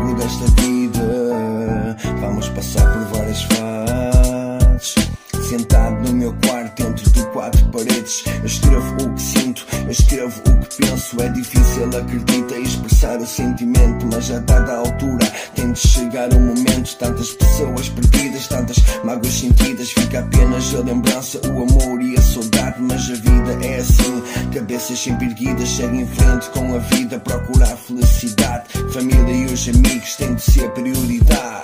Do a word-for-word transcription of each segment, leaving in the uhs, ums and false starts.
longo desta vida vamos passar por várias fases. Sentado no meu quarto dentro de quatro paredes, eu escrevo o que sinto, eu escrevo o que penso. É difícil, acredita, expressar o sentimento, mas a dada altura tem de chegar um momento. Tantas pessoas perdidas, tantas mágoas sentidas, fica apenas a lembrança, o amor e a saudade. Mas a vida é assim, cabeças sempre erguidas, segue em frente com a vida, procurar felicidade. Família e os amigos têm de ser prioridade.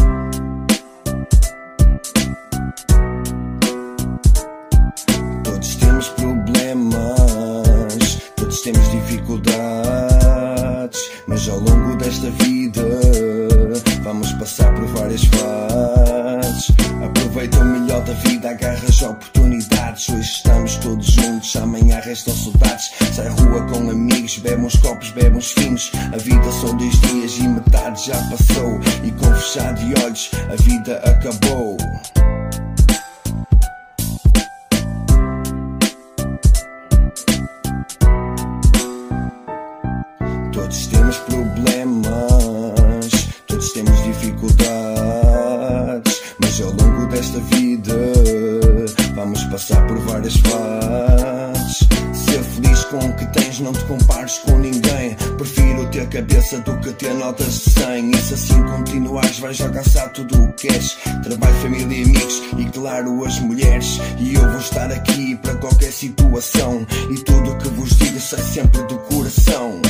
Todos temos problemas, todos temos dificuldades, mas ao longo desta vida vamos passar por várias fases. Aproveita o melhor da vida, agarra as oportunidades. Hoje estamos todos juntos, amanhã restam saudades. Sai à rua com amigos, bebe uns copos, bebe uns finos. A vida são dois dias e metade já passou, e com fechar de olhos a vida acabou. Todos temos problemas, todos temos dificuldades, mas ao longo desta vida vamos passar por várias fases. Ser feliz com o que tens, não te compares com ninguém. Prefiro ter cabeça do que ter notas de cem. E se assim continuares vais alcançar tudo o que queres. Trabalho, família e amigos e claro as mulheres. E eu vou estar aqui para qualquer situação, e tudo o que vos digo sai sempre do coração.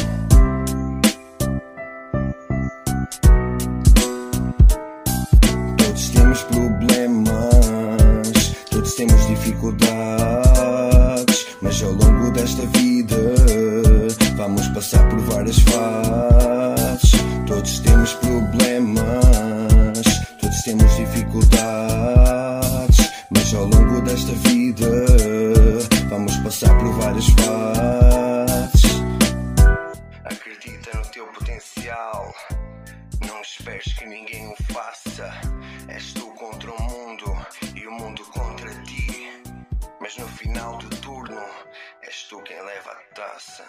Todos temos problemas, todos temos dificuldades, mas ao longo desta vida vamos passar por várias fases. Todos temos problemas, todos temos dificuldades, mas ao longo desta vida vamos passar por várias fases. Acredita no teu potencial, não esperes que ninguém o faça. És tu contra o mundo e o mundo contra ti, mas no final do turno és tu quem leva a taça.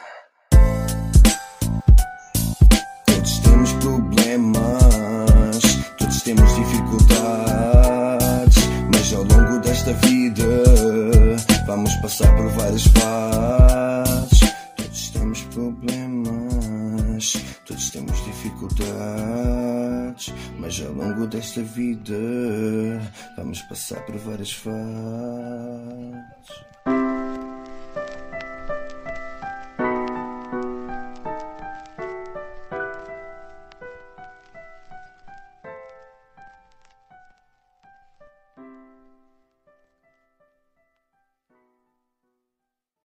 Todos temos problemas, todos temos dificuldades, mas ao longo desta vida vamos passar por várias fases. Todos temos problemas, todos temos dificuldades, mas ao longo desta vida vamos passar por várias fases.